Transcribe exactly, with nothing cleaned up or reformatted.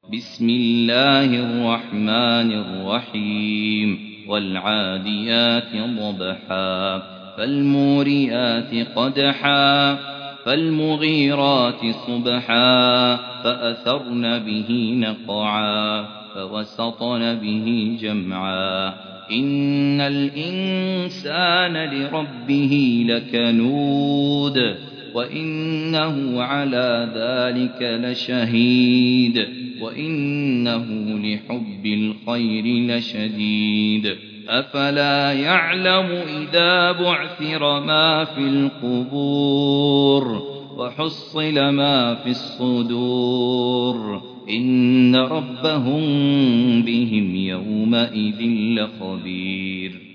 بسم الله الرحمن الرحيم والعاديات ضبحا فالموريات قدحا فالمغيرات صبحا فأثرن به نقعا فوسطن به جمعا إن الإنسان لربه لكنود وإنه على ذلك لشهيد وإنه لحب الخير لشديد أفلا يعلم إذا بعثر ما في القبور وحصل ما في الصدور إن ربهم بهم يومئذ لخبير